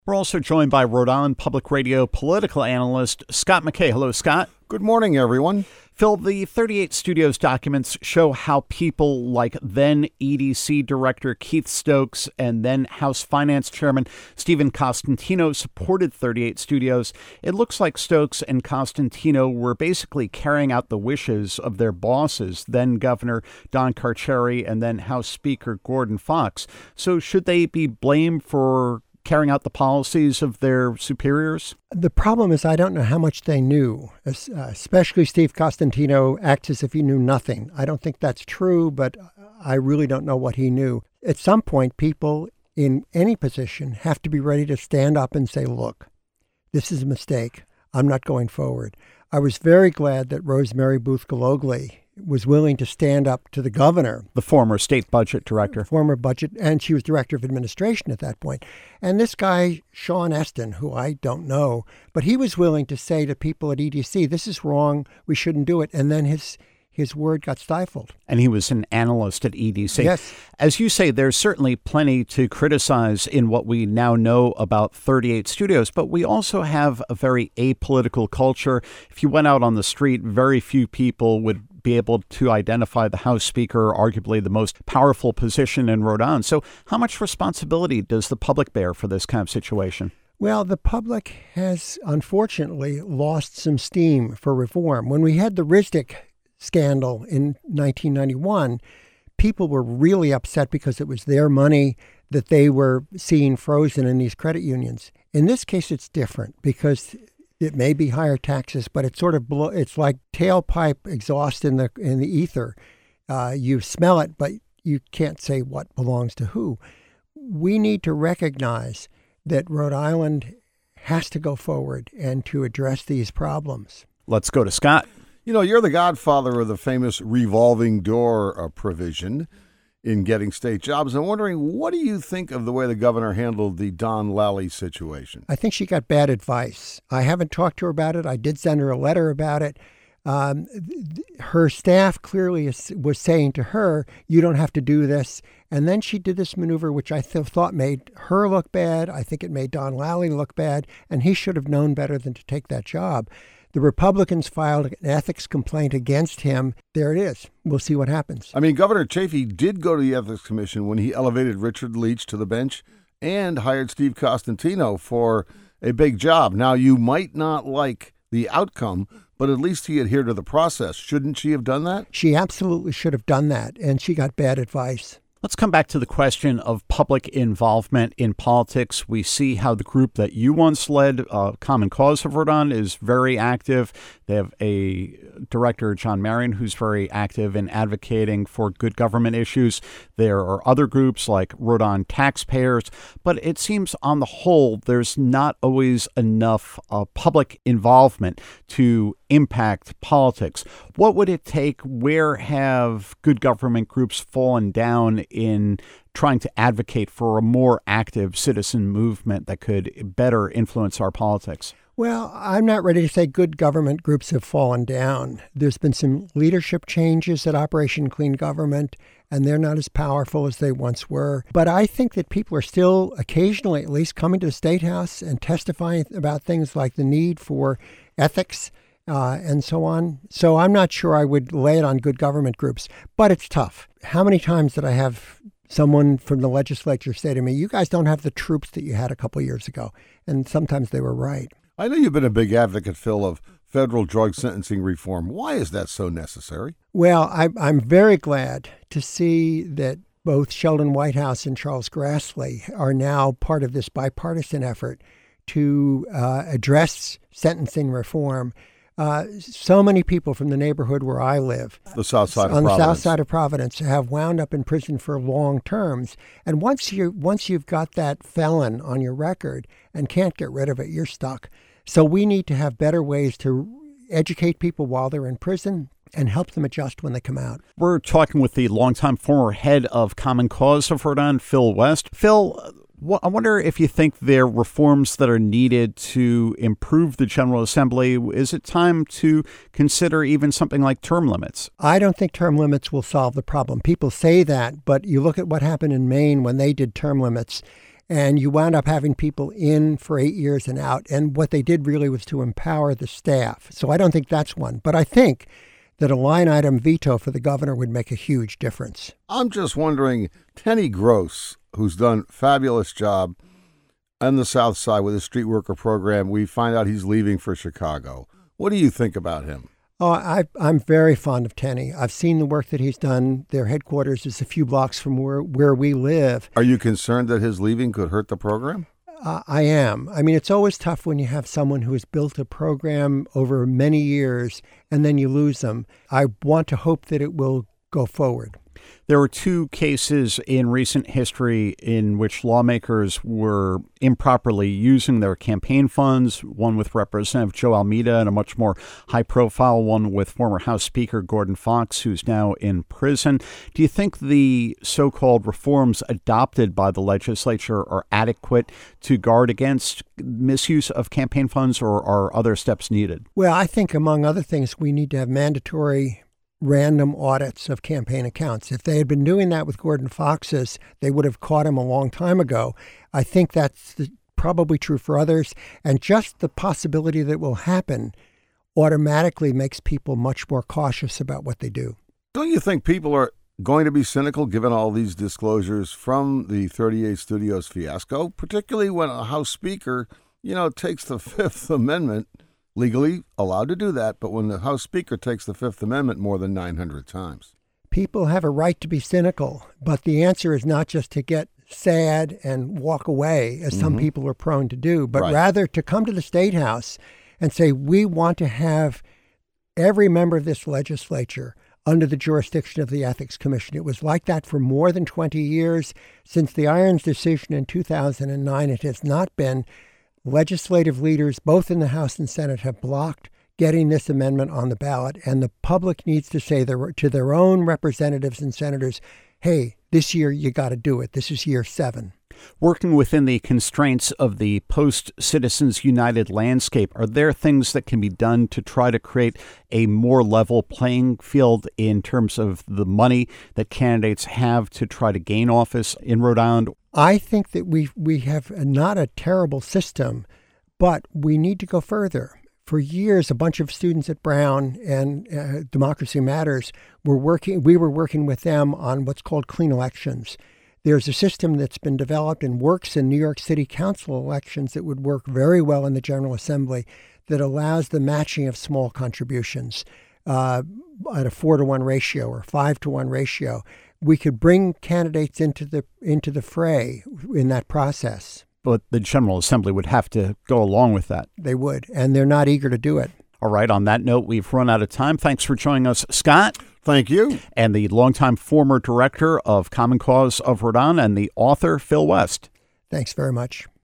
We're also joined by Rhode Island Public Radio political analyst Scott McKay. Hello, Scott. Good morning, everyone. Phil, the 38 Studios documents show how people like then EDC Director Keith Stokes and then House Finance Chairman Stephen Costantino supported 38 Studios. It looks like Stokes and Costantino were basically carrying out the wishes of their bosses, then Governor Don Carcieri and then House Speaker Gordon Fox. So should they be blamed for carrying out the policies of their superiors? The problem is I don't know how much they knew, especially Steve Costantino acts as if he knew nothing. I don't think that's true, but I really don't know what he knew. At some point, people in any position have to be ready to stand up and say, look, this is a mistake. I'm not going forward. I was very glad that Rosemary Booth-Galogly was willing to stand up to the governor. The former state budget director. And she was director of administration at that point. And this guy, Sean Eston, who I don't know, but he was willing to say to people at EDC, this is wrong, we shouldn't do it. And then his word got stifled. And he was an analyst at EDC. Yes. As you say, there's certainly plenty to criticize in what we now know about 38 Studios, but we also have a very apolitical culture. If you went out on the street, very few people would be able to identify the House Speaker, arguably the most powerful position in Rhode Island. So how much responsibility does the public bear for this kind of situation? Well, the public has unfortunately lost some steam for reform. When we had the Ristic scandal in 1991, people were really upset because it was their money that they were seeing frozen in these credit unions. In this case, it's different because it may be higher taxes, but it's sort of it's like tailpipe exhaust in the ether. You smell it, but you can't say what belongs to who. We need to recognize that Rhode Island has to go forward and to address these problems. Let's go to Scott. You know, you're the godfather of the famous revolving door provision in getting state jobs. I'm wondering, what do you think of the way the governor handled the Don Lally situation? I think she got bad advice. I haven't talked to her about it. I did send her a letter about it. Her staff clearly was saying to her, you don't have to do this. And then she did this maneuver, which I thought made her look bad. I think it made Don Lally look bad. And he should have known better than to take that job. The Republicans filed an ethics complaint against him. There it is. We'll see what happens. I mean, Governor Chafee did go to the Ethics Commission when he elevated Richard Leach to the bench and hired Steve Costantino for a big job. Now, you might not like the outcome, but at least he adhered to the process. Shouldn't she have done that? She absolutely should have done that, and she got bad advice. Let's come back to the question of public involvement in politics. We see how the group that you once led, Common Cause of Rhode Island, is very active. They have a director, John Marion, who's very active in advocating for good government issues. There are other groups like Rhode Island Taxpayers, but it seems on the whole there's not always enough public involvement to impact politics. What would it take? Where have good government groups fallen down in trying to advocate for a more active citizen movement that could better influence our politics? Well, I'm not ready to say good government groups have fallen down. There's been some leadership changes at Operation Clean Government, and they're not as powerful as they once were. But I think that people are still occasionally, at least, coming to the State House and testifying about things like the need for ethics and so on. So I'm not sure I would lay it on good government groups, but it's tough. How many times did I have someone from the legislature say to me, you guys don't have the troops that you had a couple years ago? And sometimes they were right. I know you've been a big advocate, Phil, of federal drug sentencing reform. Why is that so necessary? Well, I'm very glad to see that both Sheldon Whitehouse and Charles Grassley are now part of this bipartisan effort to address sentencing reform. So many people from the neighborhood where I live, the south side of on Providence. The south side of Providence, have wound up in prison for long terms. And once you've got that felon on your record and can't get rid of it, you're stuck. So we need to have better ways to educate people while they're in prison and help them adjust when they come out. We're talking with the longtime former head of Common Cause of Rhode Island, Phil West. Phil, I wonder if you think there are reforms that are needed to improve the General Assembly. Is it time to consider even something like term limits? I don't think term limits will solve the problem. People say that, but you look at what happened in Maine when they did term limits, And you wound up having people in for 8 years and out. And what they did really was to empower the staff. So I don't think that's one. But I think that a line item veto for the governor would make a huge difference. I'm just wondering, Tenny Gross, who's done a fabulous job on the South Side with his street worker program, we find out he's leaving for Chicago. What do you think about him? Oh, I'm very fond of Tenny. I've seen the work that he's done. Their headquarters is a few blocks from where we live. Are you concerned that his leaving could hurt the program? I am. I mean, it's always tough when you have someone who has built a program over many years and then you lose them. I want to hope that it will go forward. There were two cases in recent history in which lawmakers were improperly using their campaign funds, one with Representative Joe Almeida and a much more high-profile one with former House Speaker Gordon Fox, who's now in prison. Do you think the so-called reforms adopted by the legislature are adequate to guard against misuse of campaign funds, or are other steps needed? Well, I think, among other things, we need to have mandatory random audits of campaign accounts. If they had been doing that with Gordon Fox's, they would have caught him a long time ago. I think that's probably true for others. And just the possibility that it will happen automatically makes people much more cautious about what they do. Don't you think people are going to be cynical given all these disclosures from the 38 Studios fiasco, particularly when a House Speaker, takes the Fifth Amendment, legally allowed to do that, but when the House Speaker takes the Fifth Amendment more than 900 times? People have a right to be cynical, but the answer is not just to get sad and walk away, as some people are prone to do, but rather to come to the State House and say, we want to have every member of this legislature under the jurisdiction of the Ethics Commission. It was like that for more than 20 years. Since the Irons decision in 2009, it has not been. Legislative leaders, both in the House and Senate, have blocked getting this amendment on the ballot, and the public needs to say to their own representatives and senators, hey, this year you got to do it. This is year 7. Working within the constraints of the post-Citizens United landscape, are there things that can be done to try to create a more level playing field in terms of the money that candidates have to try to gain office in Rhode Island? I think that we have not a terrible system, but we need to go further. For years, a bunch of students at Brown and Democracy Matters we were working with them on what's called clean elections. There's a system that's been developed and works in New York City Council elections that would work very well in the General Assembly that allows the matching of small contributions at a 4-to-1 ratio or 5-to-1 ratio. We could bring candidates into the fray in that process. But the General Assembly would have to go along with that. They would, and they're not eager to do it. All right, on that note, we've run out of time. Thanks for joining us, Scott. Thank you. And the longtime former director of Common Cause of Rhode Island and the author, Phil West. Thanks very much.